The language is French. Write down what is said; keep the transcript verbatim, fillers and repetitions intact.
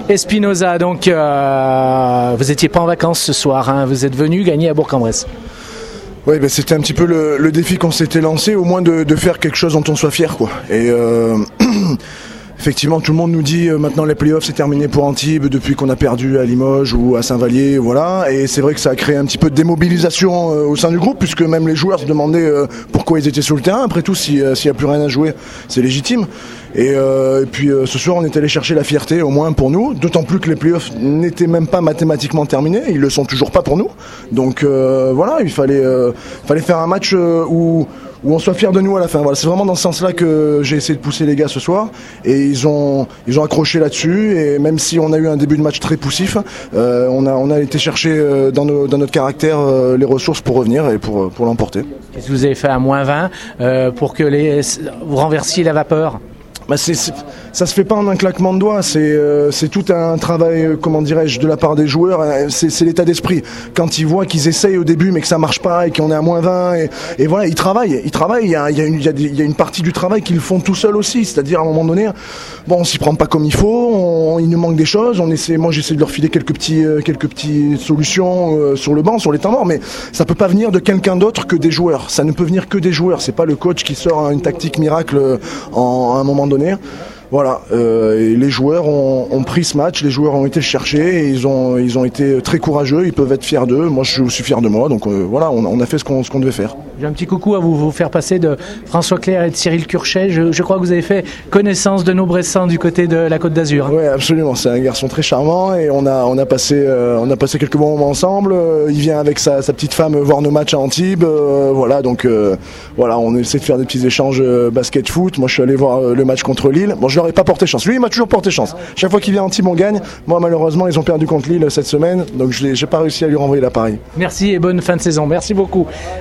Espinoza, donc euh, vous n'étiez pas en vacances ce soir, hein, vous êtes venu gagner à Bourg-en-Bresse. Oui, ben c'était un petit peu le, le défi qu'on s'était lancé, au moins de, de faire quelque chose dont on soit fier, quoi. Et euh, effectivement, tout le monde nous dit euh, maintenant les playoffs c'est terminé pour Antibes depuis qu'on a perdu à Limoges ou à Saint-Vallier, voilà. Et c'est vrai que ça a créé un petit peu de démobilisation euh, au sein du groupe, puisque même les joueurs se demandaient euh, pourquoi ils étaient sur le terrain. Après tout, si, euh, s'il n'y a plus rien à jouer, c'est légitime. Et, euh, et puis euh, ce soir, on est allé chercher la fierté, au moins pour nous. D'autant plus que les playoffs n'étaient même pas mathématiquement terminés, ils le sont toujours pas pour nous. Donc euh, voilà, il fallait, euh, fallait faire un match euh, où où on soit fiers de nous à la fin. Voilà, c'est vraiment dans ce sens-là que j'ai essayé de pousser les gars ce soir, et ils ont ils ont accroché là-dessus. Et même si on a eu un début de match très poussif, euh, on a on a été chercher euh, dans, nos, dans notre caractère euh, les ressources pour revenir et pour pour l'emporter. Qu'est-ce que vous avez fait à moins vingt euh, pour que les vous renversiez la vapeur? Bah c'est, c'est, ça se fait pas en un claquement de doigts, c'est, euh, c'est tout un travail, euh, comment dirais-je, de la part des joueurs, c'est, c'est l'état d'esprit. Quand ils voient qu'ils essayent au début mais que ça marche pas et qu'on est à moins vingt, et, et voilà, ils travaillent, ils travaillent, il y a, il y, a une, il y, a des, il y a une partie du travail qu'ils font tout seuls aussi, c'est-à-dire à un moment donné, bon, on s'y prend pas comme il faut, on, il nous manque des choses, on essaie, moi j'essaie de leur filer quelques petits, euh, quelques petites solutions euh, sur le banc, sur les temps morts, mais ça peut pas venir de quelqu'un d'autre que des joueurs, ça ne peut venir que des joueurs, c'est pas le coach qui sort une tactique miracle en, à un moment donné. Voilà, euh, et les joueurs ont, ont pris ce match, les joueurs ont été cherchés, et ils ont, ils ont été très courageux, ils peuvent être fiers d'eux, moi je suis fier de moi, donc euh, voilà, on, on a fait ce qu'on, ce qu'on devait faire. J'ai un petit coucou à vous, vous faire passer de François Clerc et de Cyril Curchet, je, je crois que vous avez fait connaissance de nos Bressans du côté de la Côte d'Azur. Oui, absolument, c'est un garçon très charmant, et on a, on a, passé, euh, on a passé quelques bons moments ensemble, il vient avec sa, sa petite femme voir nos matchs à Antibes, euh, voilà, donc euh, voilà, on essaie de faire des petits échanges euh, basket-foot, moi je suis allé voir euh, le match contre Lille, bon je leur ai pas porté chance. Lui, il m'a toujours porté chance. Chaque fois qu'il vient à Antibes, on gagne. Moi, malheureusement, ils ont perdu contre Lille cette semaine, donc je n'ai pas réussi à lui renvoyer l'appareil. Merci et bonne fin de saison. Merci beaucoup.